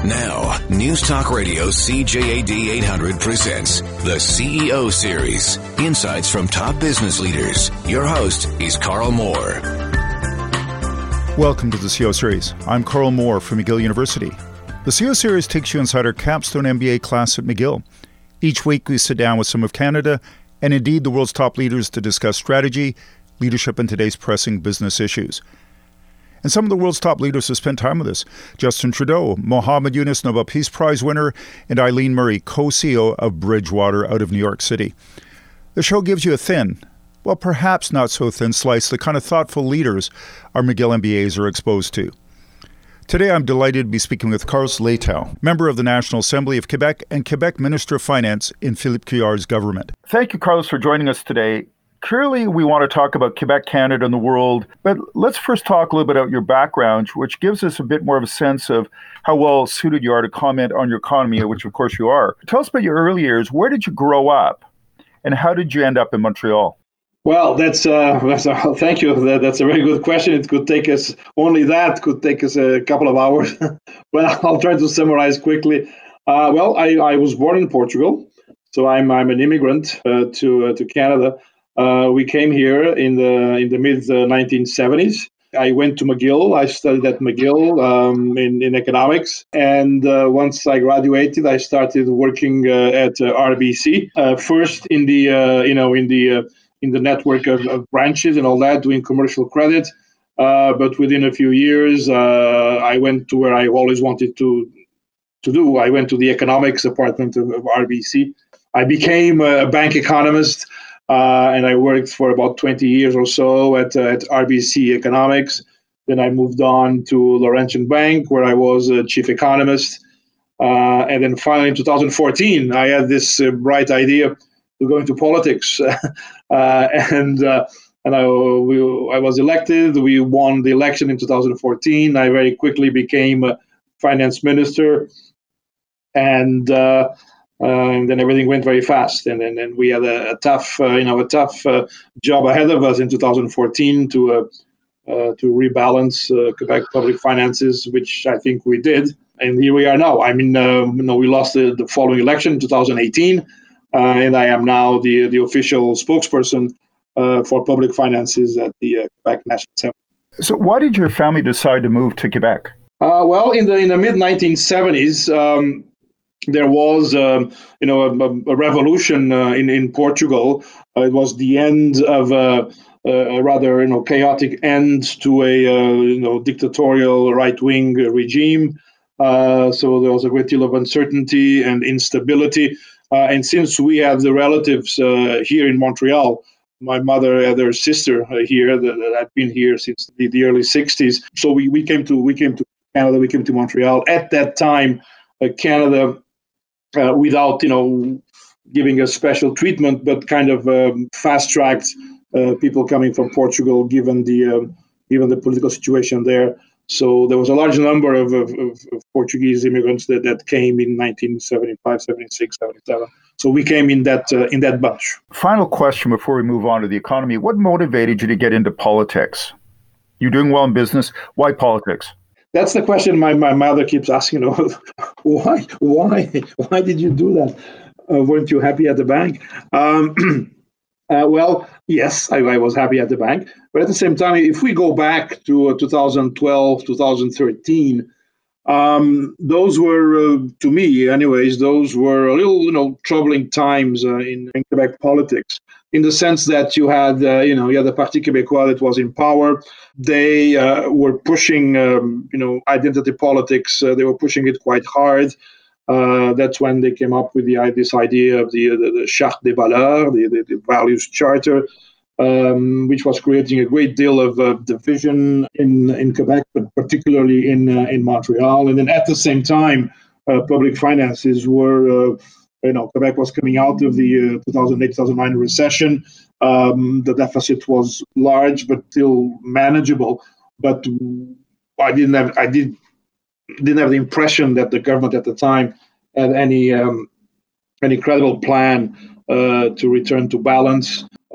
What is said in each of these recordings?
Now, News Talk Radio CJAD 800 presents the CEO Series, insights from top business leaders. Your host is Carl Moore. Welcome to the CEO Series. I'm Carl Moore from McGill University. The CEO Series takes you inside our capstone MBA class at McGill. Each week we sit down with some of Canada and indeed the world's top leaders to discuss strategy, leadership, and today's pressing business issues. And some of the world's top leaders have spent time with us. Justin Trudeau, Mohamed Yunus, Nobel Peace Prize winner, and Eileen Murray, co-CEO of Bridgewater out of New York City. The show gives you a thin, well, perhaps not so thin slice, the kind of thoughtful leaders our McGill MBAs are exposed to. Today, I'm delighted to be speaking with Carlos Letao, member of the National Assembly of Quebec and Quebec Minister of Finance in Philippe Couillard's government. Thank you, Carlos, for joining us today. Clearly, we want to talk about Quebec, Canada, and the world, but let's first talk a little bit about your background, which gives us a bit more of a sense of how well suited you are to comment on your economy, which of course you are. Tell us about your early years. Where did you grow up, and how did you end up in Montreal? Well, thank you. That's a very good question. It could take us a couple of hours, but I'll try to summarize quickly. I was born in Portugal, so I'm an immigrant to Canada. We came here in the mid 1970s. I went to McGill. I studied at McGill in economics, and once I graduated, I started working at RBC. First in the network of branches and all that, doing commercial credit. But within a few years, I went to where I always wanted to do. I went to the economics department of RBC. I became a bank economist. And I worked for about 20 years or so at RBC Economics. Then I moved on to Laurentian Bank, where I was a chief economist. And then finally, in 2014, I had this bright idea to go into politics. And I was elected. We won the election in 2014. I very quickly became a finance minister. And then everything went very fast, and then we had a tough job ahead of us in 2014 to rebalance Quebec public finances, which I think we did, and here we are now. I mean, we lost the following election in 2018, and I am now the official spokesperson for public finances at the Quebec National Assembly. So, why did your family decide to move to Quebec? Well, in the mid 1970s. There was, a revolution in Portugal. It was the end of a rather, chaotic end to a, dictatorial right-wing regime. So there was a great deal of uncertainty and instability. And since we have the relatives here in Montreal, my mother had her sister here that had been here since the early '60s. So we came to Canada. We came to Montreal at that time. Canada. Without, giving a special treatment, but kind of fast-tracked people coming from Portugal, given the political situation there. So there was a large number of Portuguese immigrants that came in 1975, 76, 77. So we came in that bunch. Final question before we move on to the economy. What motivated you to get into politics? You're doing well in business. Why politics? That's the question my mother keeps asking. Why did you do that? Weren't you happy at the bank? Well, yes, I was happy at the bank. But at the same time, if we go back to 2012, 2013, those were, to me anyways, those were a little, troubling times in Quebec politics, in the sense that you had the Parti Québécois that was in power. They were pushing, identity politics. They were pushing it quite hard. That's when they came up with this idea of the Charte des Valeurs, the Values Charter, which was creating a great deal of division in Quebec, but particularly in Montreal. And then at the same time, public finances were, Quebec was coming out of the 2008-2009 recession. The deficit was large, but still manageable. But I didn't have the impression that the government at the time had any credible plan to return to balance.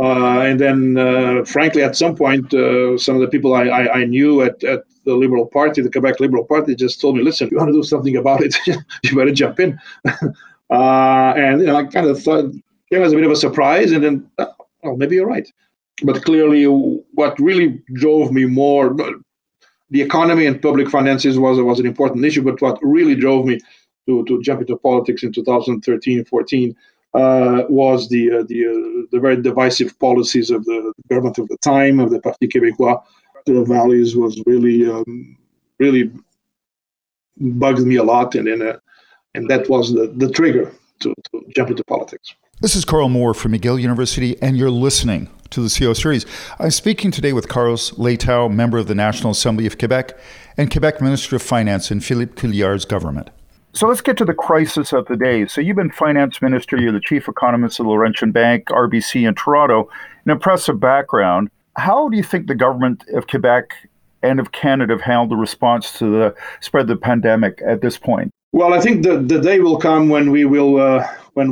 And then, frankly, at some point, some of the people I knew at the Liberal Party, the Quebec Liberal Party, just told me, listen, if you want to do something about it, you better jump in. And I kind of thought it came as a bit of a surprise, and then, well, maybe you're right. But clearly, what really drove me more, the economy and public finances was an important issue, but what really drove me to jump into politics in 2013-14 was the very divisive policies of the government of the time, of the Parti Québécois. The values was really bugged me a lot, and that was the trigger to jump into politics. This is Carl Moore from McGill University, and you're listening to the CEO series. I'm speaking today with Carlos Letao, member of the National Assembly of Quebec and Quebec Minister of Finance in Philippe Couillard's government. So let's get to the crisis of the day. So you've been finance minister, you're the chief economist of Laurentian Bank, RBC in Toronto, an impressive background. How do you think the government of Quebec and of Canada have handled the response to the spread of the pandemic at this point? Well, I think the day will come when we will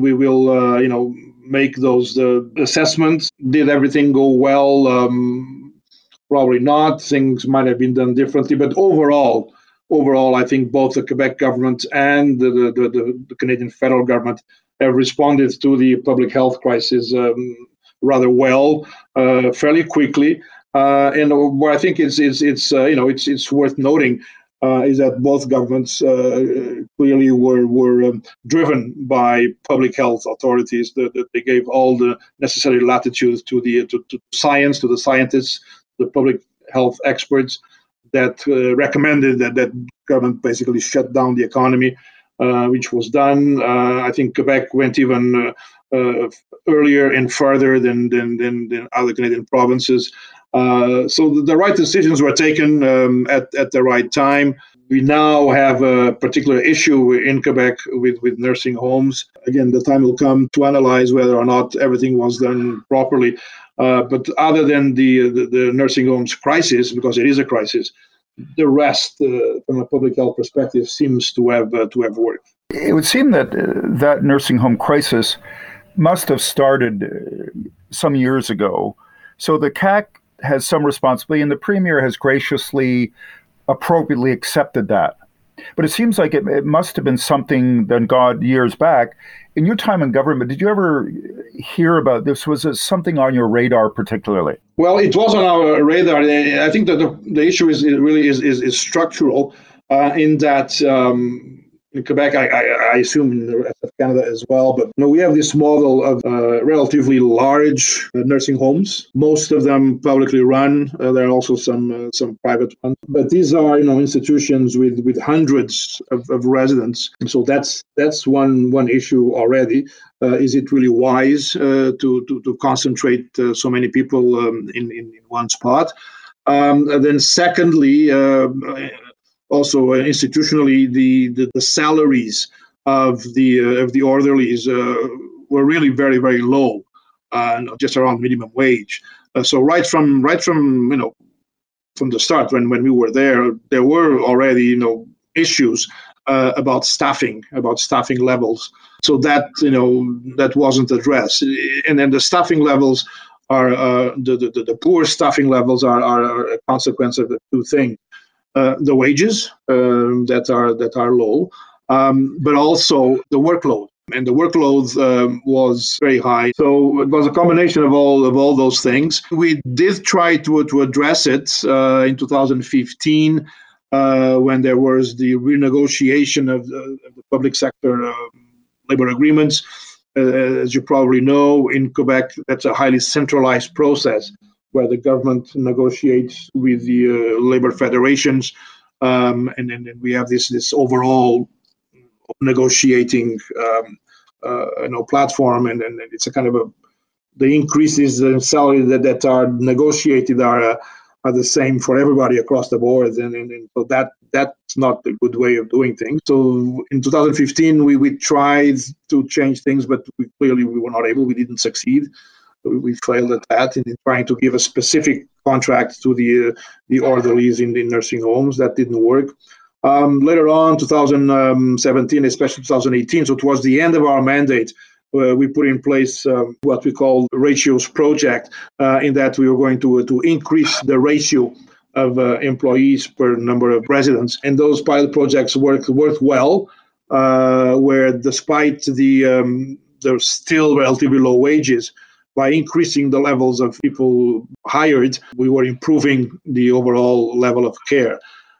make those assessments. Did everything go well? Probably not. Things might have been done differently, but overall, I think both the Quebec government and the Canadian federal government have responded to the public health crisis rather well, fairly quickly. And what I think it's worth noting is that both governments clearly were driven by public health authorities. That they gave all the necessary latitude to science, to the scientists, the public health experts that recommended that government basically shut down the economy, which was done. I think Quebec went even earlier and further than other Canadian provinces. So the right decisions were taken at the right time. We now have a particular issue in Quebec with nursing homes. Again, the time will come to analyze whether or not everything was done properly. But other than the nursing homes crisis, because it is a crisis, the rest, from a public health perspective, seems to have worked. It would seem that that nursing home crisis must have started some years ago. So the CAQ has some responsibility, and the Premier has graciously, appropriately accepted that. But it seems like it must have been something that got years back. In your time in government, did you ever hear about this? Was it something on your radar particularly? Well, it was on our radar. I think that the issue is structural in that in Quebec, I assume in the rest of Canada as well, but we have this model of relatively large nursing homes. Most of them publicly run. There are also some private ones, but these are institutions with hundreds of residents. So that's one issue already. Is it really wise to concentrate so many people in one spot? And then secondly, also institutionally, the salaries of the orderlies were really very, very low, just around minimum wage. So right from the start, when we were there were already issues about staffing levels. So that wasn't addressed, and then the staffing levels are the poor staffing levels are a consequence of the two things. The wages that are low, but also the workload. And the workload was very high. So it was a combination of all those things. We did try to address it in 2015 when there was the renegotiation of the public sector labor agreements. As you probably know, in Quebec, that's a highly centralized process, where the government negotiates with the labor federations, and then we have this overall negotiating platform, and it's a kind of the increases in salary that are negotiated are the same for everybody across the board, and so that's not a good way of doing things. So in 2015, we tried to change things, but we were not able. We didn't succeed. We failed at that in trying to give a specific contract to the orderlies in the nursing homes. That didn't work. Later on, 2017, especially 2018, so towards the end of our mandate, we put in place what we call ratios project, in that we were going to increase the ratio of employees per number of residents. And those pilot projects worked well, where despite there's still relatively low wages, by increasing the levels of people hired, we were improving the overall level of care.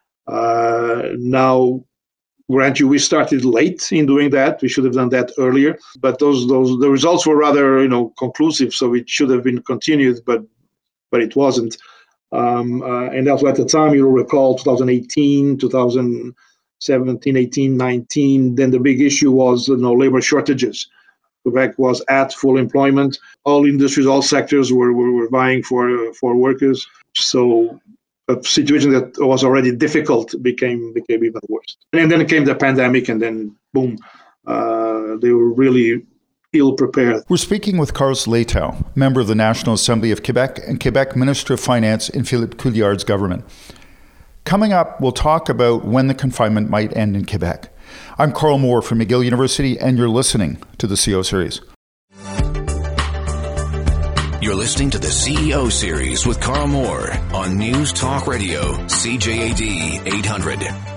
Now, grant you, we started late in doing that. We should have done that earlier, but the results were rather, conclusive. So it should have been continued, but it wasn't. And also at the time, you'll recall 2018, 2017, 18, 19. Then the big issue was labor shortages. Quebec was at full employment. All industries, all sectors were vying for workers. So a situation that was already difficult became even worse. And then came the pandemic, and then boom, they were really ill-prepared. We're speaking with Carlos Letao, member of the National Assembly of Quebec and Quebec Minister of Finance in Philippe Couillard's government. Coming up, we'll talk about when the confinement might end in Quebec. I'm Carl Moore from McGill University, and you're listening to the CEO Series. You're listening to the CEO Series with Carl Moore on News Talk Radio, CJAD 800.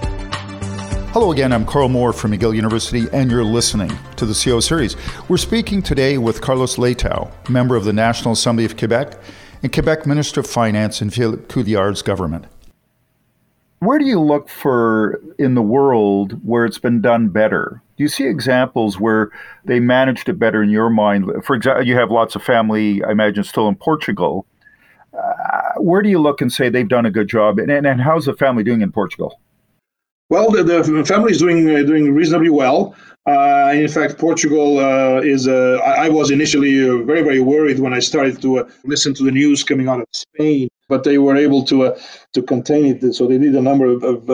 Hello again, I'm Carl Moore from McGill University, and you're listening to the CEO Series. We're speaking today with Carlos Letao, member of the National Assembly of Quebec and Quebec Minister of Finance in Philippe Couillard's government. Where do you look for in the world where it's been done better? Do you see examples where they managed it better in your mind? For example, you have lots of family, I imagine, still in Portugal. Where do you look and say they've done a good job? And how's the family doing in Portugal? Well, the family is doing reasonably well. In fact, Portugal is. I was initially very, very worried when I started to listen to the news coming out of Spain, but they were able to contain it. So they did a number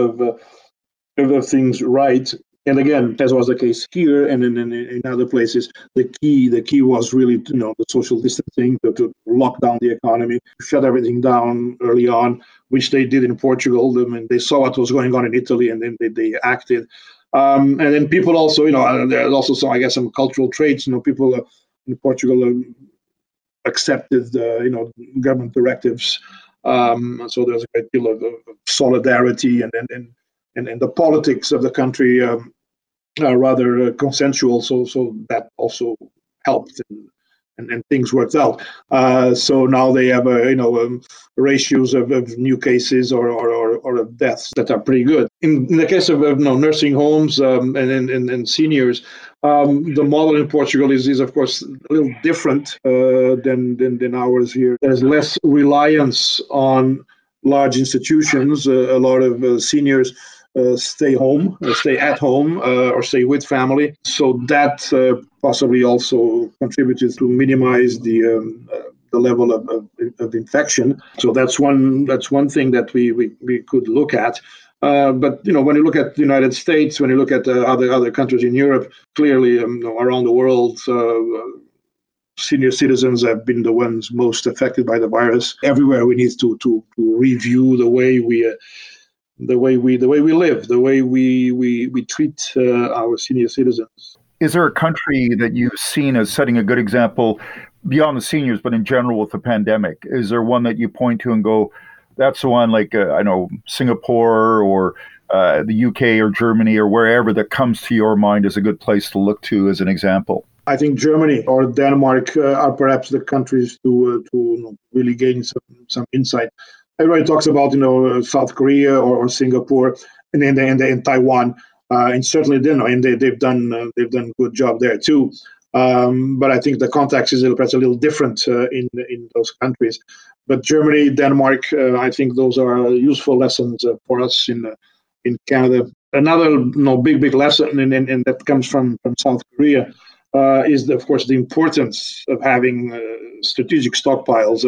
of things right. And again, as was the case here and in other places, the key was really the social distancing, to lock down the economy, shut everything down early on, which they did in Portugal. I mean, they saw what was going on in Italy, and then they acted. And then people also, there's also some cultural traits. People in Portugal accepted, government directives. So there's a great deal of solidarity, and the politics of the country are rather consensual. So that also helped, and things worked out. So now they have ratios of new cases or of deaths that are pretty good. In the case of nursing homes and seniors, the model in Portugal is of course a little different than ours here. There's less reliance on large institutions. A lot of seniors stay at home, or stay with family. So that possibly also contributed to minimize the level of infection. So that's one thing that we could look at. But when you look at the United States, when you look at other countries in Europe, clearly around the world, senior citizens have been the ones most affected by the virus. Everywhere we need to review the way we live, the way we treat our senior citizens. Is there a country that you've seen as setting a good example beyond the seniors, but in general with the pandemic? Is there one that you point to and go, that's the one, like, Singapore or the UK or Germany or wherever, that comes to your mind as a good place to look to as an example? I think Germany or Denmark are perhaps the countries to really gain some insight. Everybody talks about South Korea or Singapore and Taiwan, and certainly they've done a good job there too. But I think the context is perhaps a little different in those countries. But Germany, Denmark, I think those are useful lessons for us in Canada. Another big lesson, and that comes from South Korea, is of course the importance of having strategic stockpiles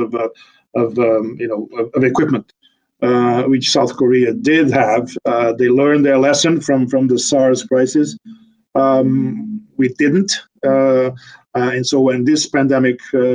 of equipment, which South Korea did have. They learned their lesson from the SARS crisis. We didn't, and so when this pandemic,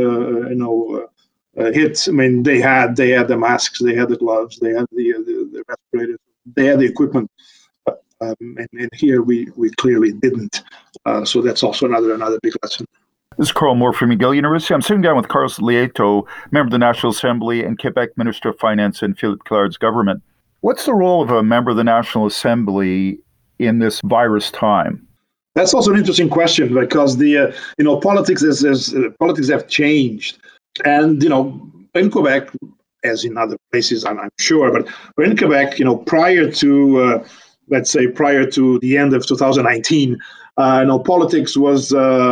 hit, I mean, they had the masks, they had the gloves, they had the respirators, they had the equipment, and here we clearly didn't. So that's also another big lesson. This is Carl Moore from McGill University. I'm sitting down with Carlos Leito, member of the National Assembly and Quebec Minister of Finance in Philippe Couillard's government. What's the role of a member of the National Assembly in this virus time? That's also an interesting question because the politics have changed, and in Quebec, as in other places, I'm sure, but in Quebec, prior to the end of 2019, politics was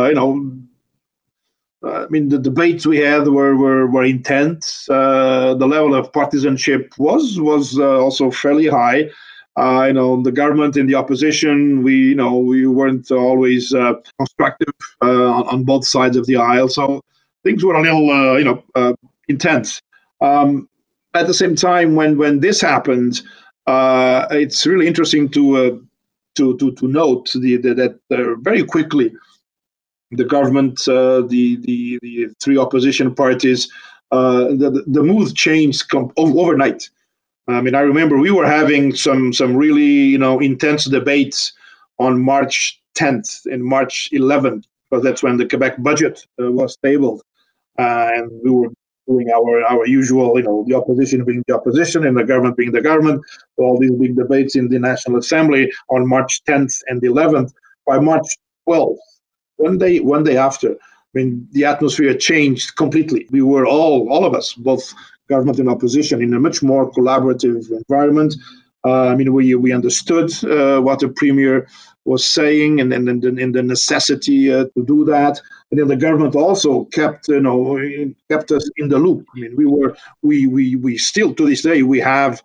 the debates we had were intense. The level of partisanship was also fairly high. The government and the opposition, we weren't always constructive on both sides of the aisle. So things were a little, intense. At the same time, when this happened, it's really interesting to note that very quickly the government, the three opposition parties, the mood changed overnight. I remember we were having some really intense debates on March 10th and March 11th, because that's when the Quebec budget was tabled, and we were doing our usual, the opposition being the opposition and the government being the government. All these big debates in the National Assembly on March 10th and 11th. By March 12th, one day after, the atmosphere changed completely. We were all of us, both government and opposition, in a much more collaborative environment. We understood what the premier was saying and the necessity to do that. And then the government also kept us in the loop. We still to this day we have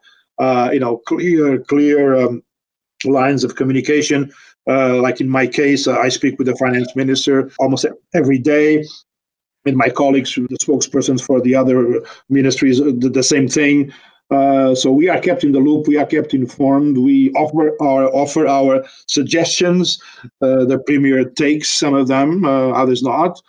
clear lines of communication. Like in my case, I speak with the finance minister almost every day. And my colleagues, the spokespersons for the other ministries, did the same thing. So we are kept in the loop. We are kept informed. We offer our suggestions. The premier takes some of them, others not.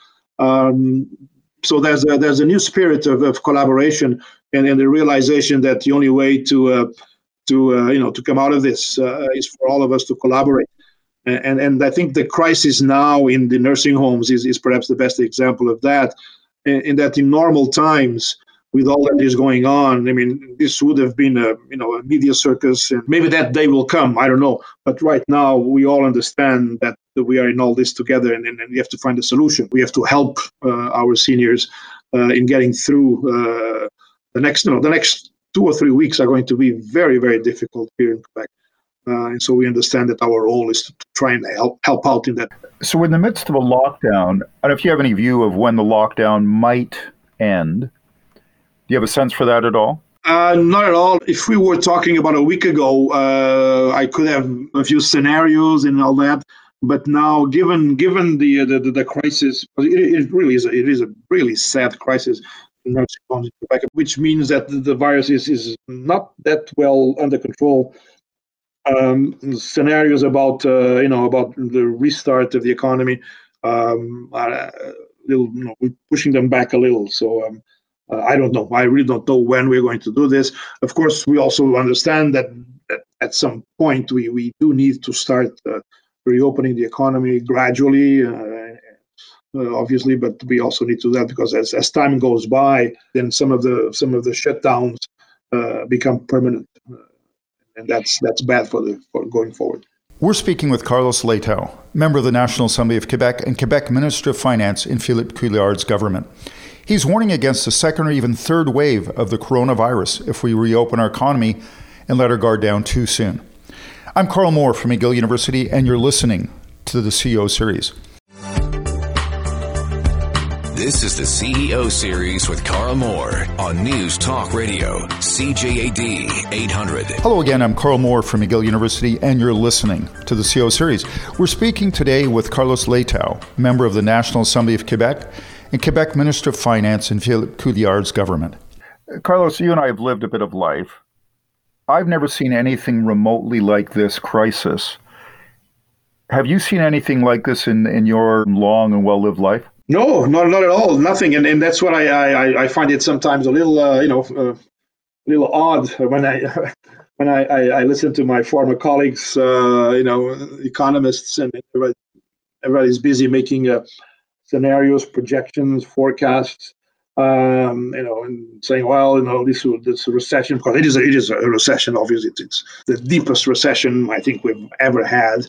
So there's a new spirit of collaboration and the realization that the only way to come out of this is for all of us to collaborate. And I think the crisis now in the nursing homes is perhaps the best example of that. In that in normal times, with all that is going on, this would have been a media circus, and maybe that day will come. I don't know. But right now, we all understand that we are in all this together, and we have to find a solution. We have to help our seniors in getting through the next 2 or 3 weeks are going to be very, very difficult here in Quebec. And so we understand that our role is to try and help out in that. So in the midst of a lockdown, I don't know if you have any view of when the lockdown might end. Do you have a sense for that at all? Not at all. If we were talking about a week ago, I could have a few scenarios and all that. But now, given the crisis, it really is a really sad crisis in nursing homes in Quebec, which means that the virus is not that well under control. Scenarios about the restart of the economy, we're pushing them back a little. So I don't know. I really don't know when we're going to do this. Of course, we also understand that at some point we do need to start reopening the economy gradually, obviously. But we also need to do that because as time goes by, then some of the shutdowns become permanent. And that's bad for going forward. We're speaking with Carlos Leito, member of the National Assembly of Quebec and Quebec Minister of Finance in Philippe Couillard's government. He's warning against a second or even third wave of the coronavirus if we reopen our economy and let our guard down too soon. I'm Carl Moore from McGill University, and you're listening to the CEO Series. This is the CEO Series with Carl Moore on News Talk Radio, CJAD 800. Hello again, I'm Carl Moore from McGill University, and you're listening to the CEO Series. We're speaking today with Carlos Leito, member of the National Assembly of Quebec and Quebec Minister of Finance in Philippe Couillard's government. Carlos, you and I have lived a bit of life. I've never seen anything remotely like this crisis. Have you seen anything like this in your long and well-lived life? No, not at all. Nothing, and that's what I find it sometimes a little little odd when I listen to my former colleagues, economists, and everybody's busy making scenarios, projections, forecasts, and saying, well, this is a recession, because it is a recession. Obviously, it's the deepest recession I think we've ever had.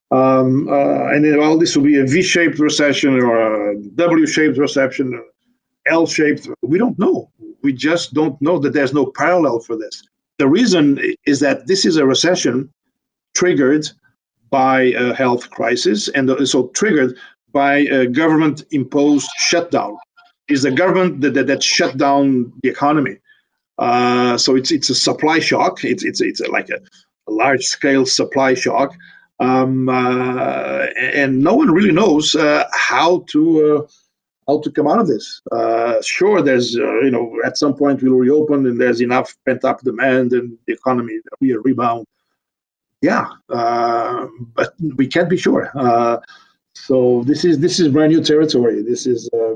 And then, well, this will be a V-shaped recession or a W-shaped recession, L-shaped. We don't know. We just don't know that there's no parallel for this. The reason is that this is a recession triggered by a health crisis, and also triggered by a government-imposed shutdown. It's the government that shut down the economy. So it's a supply shock. It's like a large-scale supply shock, and no one really knows how to come out of this. Sure, there's at some point we'll reopen and there's enough pent-up demand and the economy will be a rebound. Yeah, but we can't be sure. So this is brand new territory. This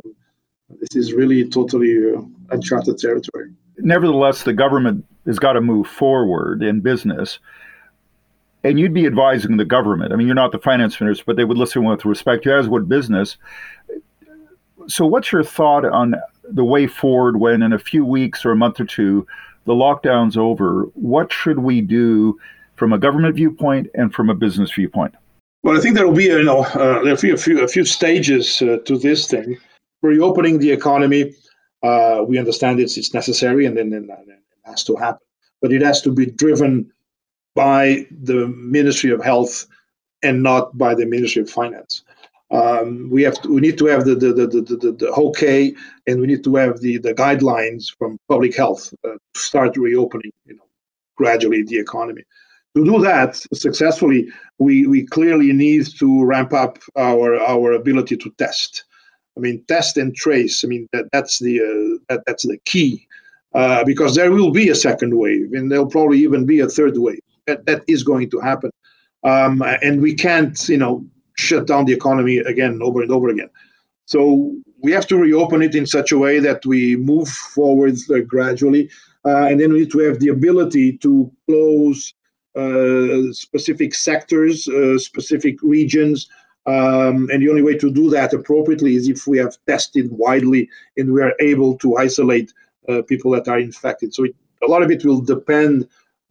is really totally uncharted territory. Nevertheless, the government has got to move forward in business. And you'd be advising the government. I mean, you're not the finance minister, but they would listen with respect to you, as would business. So what's your thought on the way forward when in a few weeks or a month or two, the lockdown's over? What should we do from a government viewpoint and from a business viewpoint? Well, I think there will be, there'll be a few stages to this thing. Reopening the economy, we understand it's necessary and then it has to happen. But it has to be driven by the Ministry of Health and not by the Ministry of Finance. We need to have the okay, and we need to have the guidelines from public health to start reopening, gradually the economy. To do that successfully, we clearly need to ramp up our ability to test. I mean, test and trace. I mean, that's the key, because there will be a second wave, and there'll probably even be a third wave. That is going to happen, and we can't, shut down the economy again over and over again. So we have to reopen it in such a way that we move forward gradually, and then we need to have the ability to close specific sectors, specific regions. And the only way to do that appropriately is if we have tested widely and we are able to isolate people that are infected. So a lot of it will depend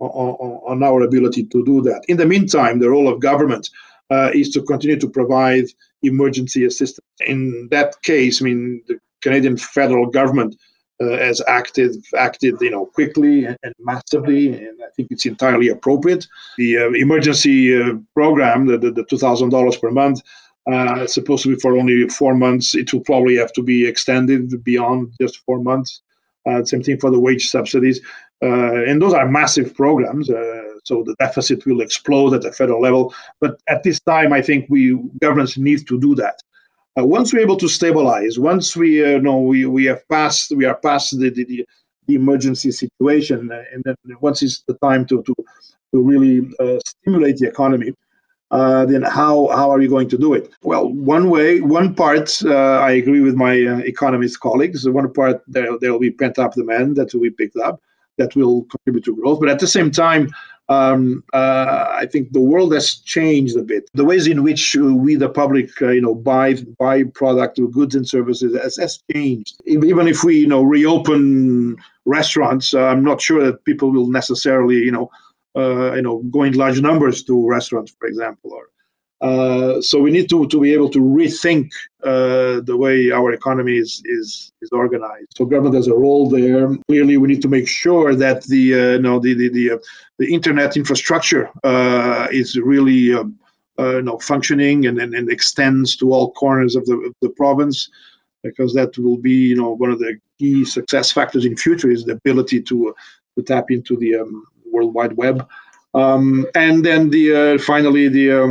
on our ability to do that. In the meantime, the role of government is to continue to provide emergency assistance. In that case, I mean, the Canadian federal government has acted, quickly and massively, and I think it's entirely appropriate. The emergency program, the $2,000 per month, it's supposed to be for only 4 months. It will probably have to be extended beyond just 4 months. Same thing for the wage subsidies. And those are massive programs, so the deficit will explode at the federal level. But at this time, I think governments need to do that. Once we're able to stabilize, once we are past the emergency situation, and then once it's the time to really stimulate the economy, then how are we going to do it? Well, one part, I agree with my economist colleagues. One part, there will be pent-up demand that will be picked up, that will contribute to growth. But at the same time, I think the world has changed a bit. The ways in which we, the public, buy product, goods and services has changed. Even if we, reopen restaurants, I'm not sure that people will necessarily, go in large numbers to restaurants, for example. So we need to be able to rethink the way our economy is organized. So government has a role there. Clearly, we need to make sure that the internet infrastructure is really functioning and extends to all corners of the province, because that will be one of the key success factors in future is the ability to tap into the World Wide Web, and then finally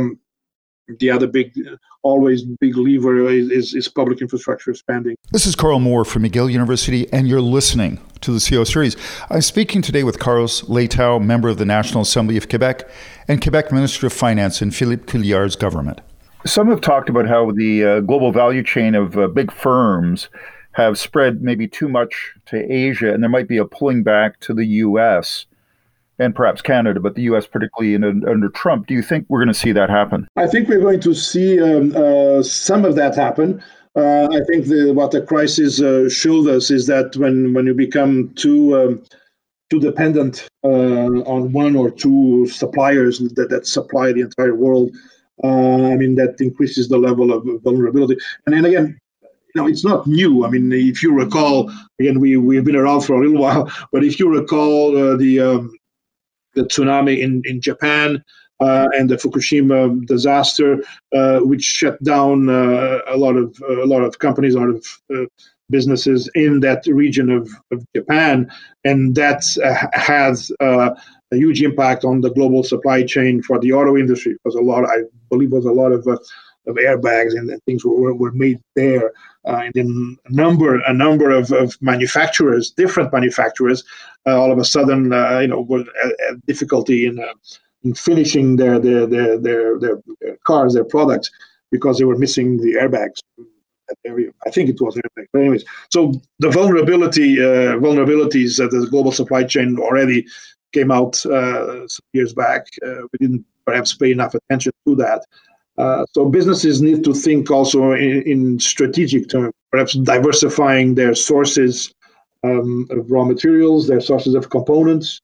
the other always big lever is public infrastructure spending. This is Carl Moore from McGill University, and you're listening to the CO Series. I'm speaking today with Carlos Letao, member of the National Assembly of Quebec and Quebec Minister of Finance in Philippe Couillard's government. Some have talked about how the global value chain of big firms have spread maybe too much to Asia, and there might be a pulling back to the U.S., and perhaps Canada, but the U.S. particularly under Trump. Do you think we're going to see that happen? I think we're going to see some of that happen. I think what the crisis showed us is that when you become too dependent on one or two suppliers that supply the entire world, that increases the level of vulnerability. And then again, it's not new. I mean, if you recall, again, we've been around for a little while, but if you recall the tsunami in Japan and the Fukushima disaster, which shut down a lot of companies, a lot of businesses in that region of Japan, and that has a huge impact on the global supply chain for the auto industry. Because I believe, was a lot of airbags and things were made there, and then a number of manufacturers, different manufacturers, all of a sudden, were had difficulty in finishing their cars, their products, because they were missing the airbags. Area. I think it was airbag. But anyways, so the vulnerabilities that the global supply chain already came out some years back. We didn't perhaps pay enough attention to that. So businesses need to think also in strategic terms, perhaps diversifying their sources of raw materials, their sources of components.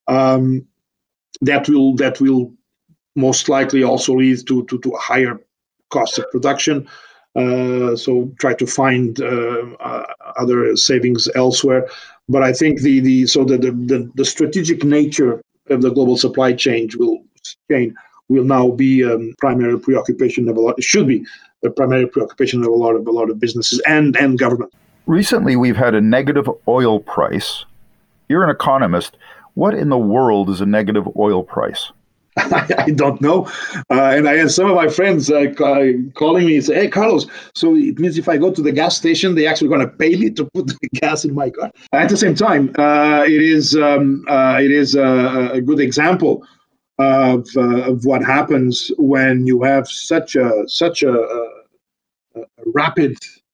That will most likely also lead to a higher cost of production. So try to find other savings elsewhere. But I think the strategic nature of the global supply chain will now be primary preoccupation of a lot. It should be the primary preoccupation of a lot of businesses and government. Recently, we've had a negative oil price. You're an economist. What in the world is a negative oil price? I don't know. And I had some of my friends calling me and say, "Hey, Carlos, so it means if I go to the gas station, they're actually going to pay me to put the gas in my car?" At the same time, it is a good example of what happens when you have such a rapid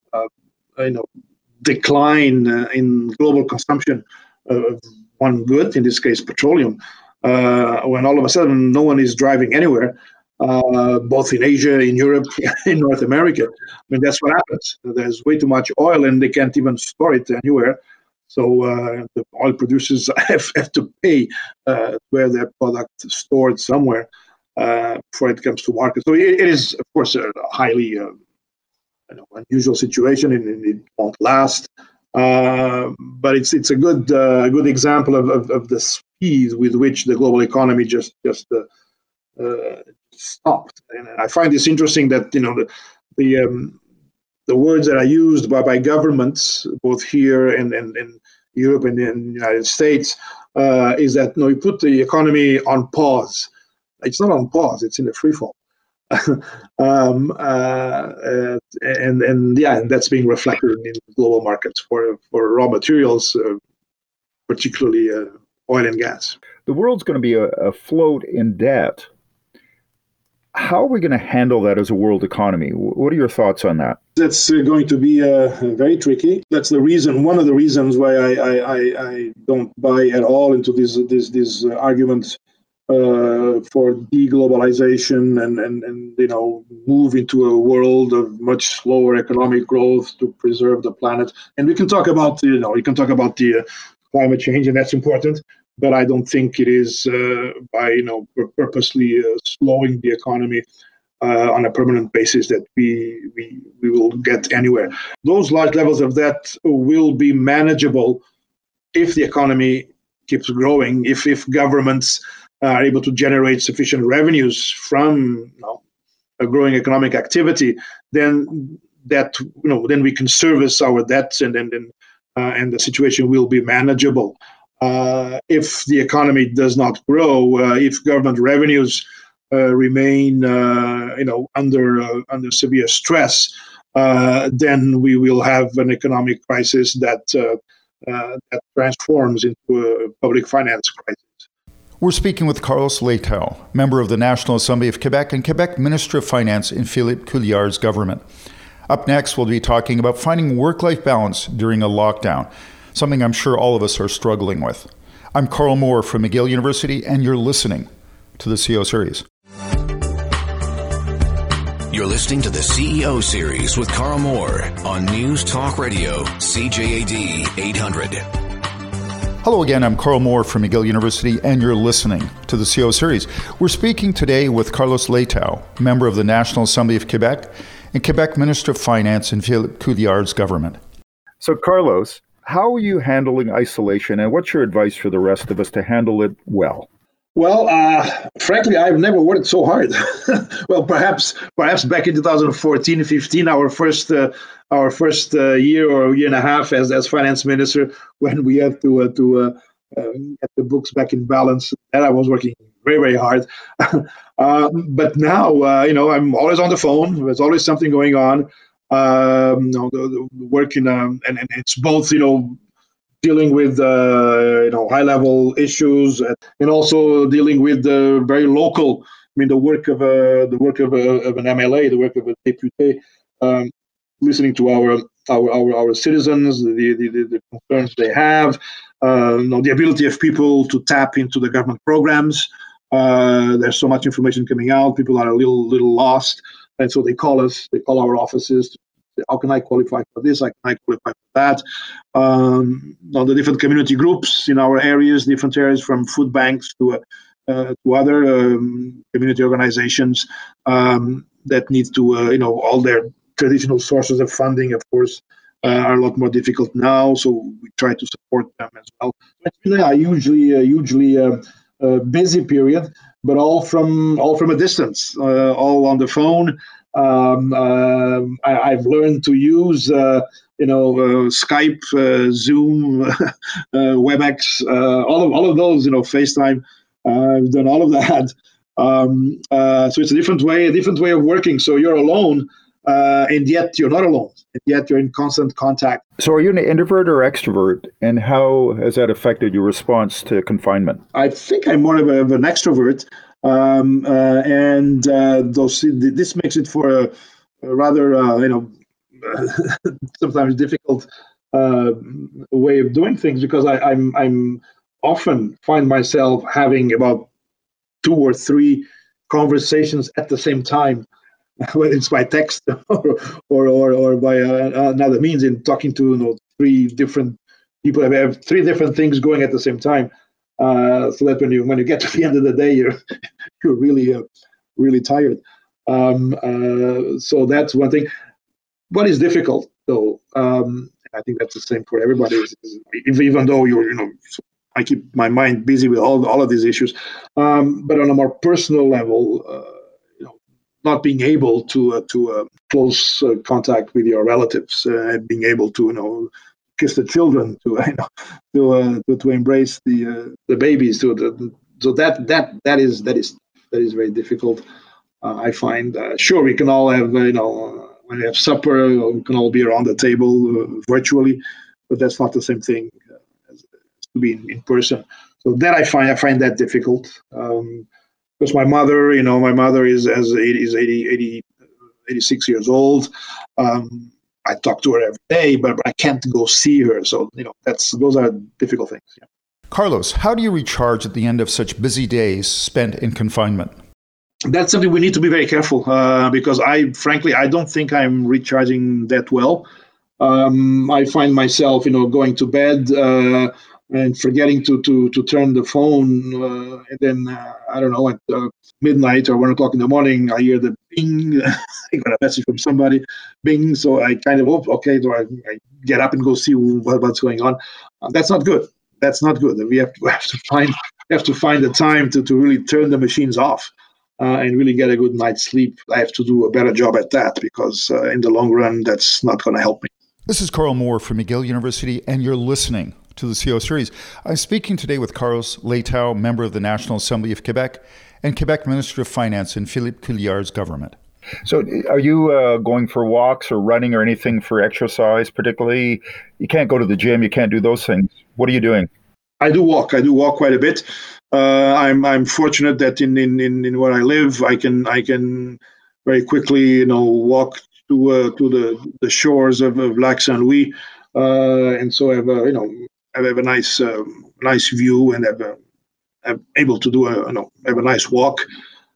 decline in global consumption of one good, in this case petroleum. When all of a sudden no one is driving anywhere, both in Asia, in Europe, in North America. I mean, that's what happens. There's way too much oil and they can't even store it anywhere. So the oil producers have to pay where their product is stored somewhere before it comes to market. So it is, of course, a highly unusual situation, and it won't last. But it's a good example of the speed with which the global economy just stopped. And I find this interesting that the words that are used by governments both here and Europe and in the United States is that you put the economy on pause. It's not on pause; it's in a free fall. And that's being reflected in global markets for raw materials, particularly oil and gas. The world's going to be afloat in debt. How are we going to handle that as a world economy? What are your thoughts on that? That's going to be very tricky. That's one of the reasons why I don't buy at all into these arguments for deglobalization and move into a world of much slower economic growth to preserve the planet. And we can talk about the climate change, and that's important. But I don't think it is by purposely slowing the economy on a permanent basis that we will get anywhere. Those large levels of debt will be manageable if the economy keeps growing, if governments are able to generate sufficient revenues from a growing economic activity. Then we can service our debts, and the situation will be manageable. If the economy does not grow, if government revenues remain under severe stress, then we will have an economic crisis that transforms into a public finance crisis. We're speaking with Carlos Leitão, member of the National Assembly of Quebec and Quebec Minister of Finance in Philippe Couillard's government. Up next, we'll be talking about finding work-life balance during a lockdown, something I'm sure all of us are struggling with. I'm Carl Moore from McGill University, and you're listening to the CO Series. You're listening to the CEO Series with Carl Moore on News Talk Radio, CJAD 800. Hello again, I'm Carl Moore from McGill University, and you're listening to the CEO Series. We're speaking today with Carlos Letao, member of the National Assembly of Quebec and Quebec Minister of Finance in Philippe Couillard's government. So Carlos, how are you handling isolation, and what's your advice for the rest of us to handle it well? Well, frankly, I've never worked so hard. Well, perhaps back in 2014, 15, our first year or year and a half as finance minister, when we had to get the books back in balance, and I was working very, very hard. But now, I'm always on the phone. There's always something going on. The working, and it's both, dealing with high-level issues, and also dealing with the very local. The work of an MLA, the work of a député, listening to our citizens, the concerns they have, the ability of people to tap into the government programs. There's so much information coming out. People are a little lost, and so they call us. They call our offices. How can I qualify for this? How can I qualify for that? The different community groups in our areas, different areas from food banks to other community organizations that need to, all their traditional sources of funding, of course, are a lot more difficult now. So we try to support them as well. It's been a hugely busy period, but all from a distance, all on the phone. I've learned to use, Skype, Zoom, WebEx, all of those, FaceTime. I've done all of that. So it's a different way of working. So you're alone, and yet you're not alone. And yet you're in constant contact. So are you an introvert or extrovert, and how has that affected your response to confinement? I think I'm more of an extrovert. This makes it for a rather, sometimes difficult way of doing things, because I'm often find myself having about 2 or 3 conversations at the same time, whether it's by text or by another means, in talking to 3 different people. I have 3 different things going at the same time. So that when you get to the end of the day, you're really tired. So that's one thing. What is difficult, though, I think that's the same for everybody. Even though I keep my mind busy with all of these issues, but on a more personal level, not being able to close contact with your relatives, and being able to kiss the children, to embrace the babies, so that is very difficult. I find. Sure, we can all have when we have supper, we can all be around the table virtually, but that's not the same thing as to be in person. So that I find that difficult. Because my mother is 86 years old. I talk to her every day, but I can't go see her. So, those are difficult things. Yeah. Carlos, how do you recharge at the end of such busy days spent in confinement? That's something we need to be very careful, because I don't think I'm recharging that well. I find myself, going to bed and forgetting to turn the phone, and then I don't know, at midnight or 1 o'clock in the morning, I hear the bing. I got a message from somebody, bing. So I kind of okay, so I get up and go see what's going on. That's not good. That's not good. We have to find the time to really turn the machines off. And really get a good night's sleep. I have to do a better job at that, because in the long run, that's not going to help me. This is Carl Moore from McGill University, and you're listening to the CEO Series. I'm speaking today with Carlos Letao, member of the National Assembly of Quebec and Quebec Minister of Finance in Philippe Couillard's government. So are you going for walks or running or anything for exercise particularly? You can't go to the gym. You can't do those things. What are you doing? I do walk quite a bit. I'm fortunate that in where I live, I can very quickly walk to the shores of Lac Saint Louis, and so I have a nice view, and I'm able to do have a nice walk.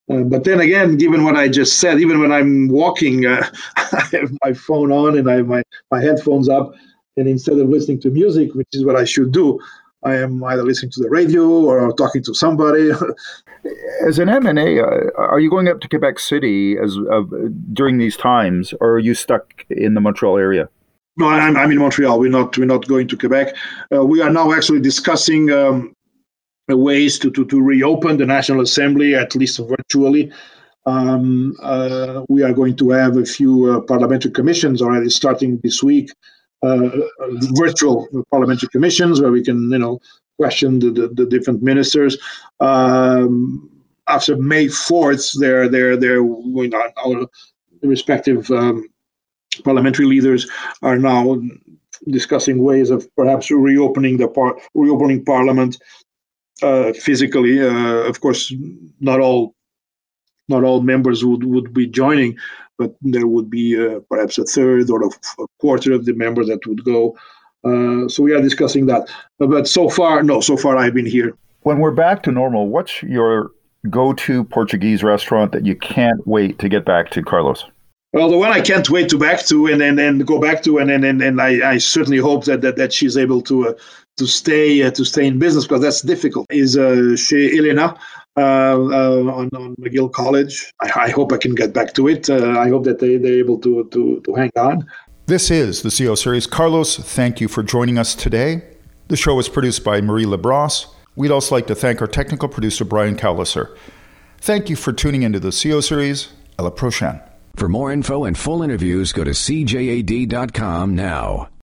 But then again, given what I just said, even when I'm walking, I have my phone on and I have my headphones up. And instead of listening to music, which is what I should do, I am either listening to the radio or talking to somebody. As an M&A, are you going up to Quebec City during these times, or are you stuck in the Montreal area? No, I'm in Montreal. We're not going to Quebec. We are now actually discussing ways to reopen the National Assembly, at least virtually. We are going to have a few parliamentary commissions already starting this week, virtual parliamentary commissions where we can, question the different ministers. After May 4th, our respective parliamentary leaders are now discussing ways of perhaps reopening Parliament. Physically, of course, not all members would be joining, but there would be perhaps a third or a quarter of the members that would go. So we are discussing that. But so far I've been here. When we're back to normal, what's your go-to Portuguese restaurant that you can't wait to get back to, Carlos? Well, the one I can't wait to back to and go back to, and I certainly hope that she's able to stay in business, because that's difficult, is chez Elena on McGill College. I hope I can get back to it. I hope that they're able to hang on. This is the CEO Series. Carlos, thank you for joining us today. The show was produced by Marie Labrosse. We'd also like to thank our technical producer, Brian Cowlisser. Thank you for tuning into the CEO Series. À la prochaine. For more info and full interviews, go to CJAD.com now.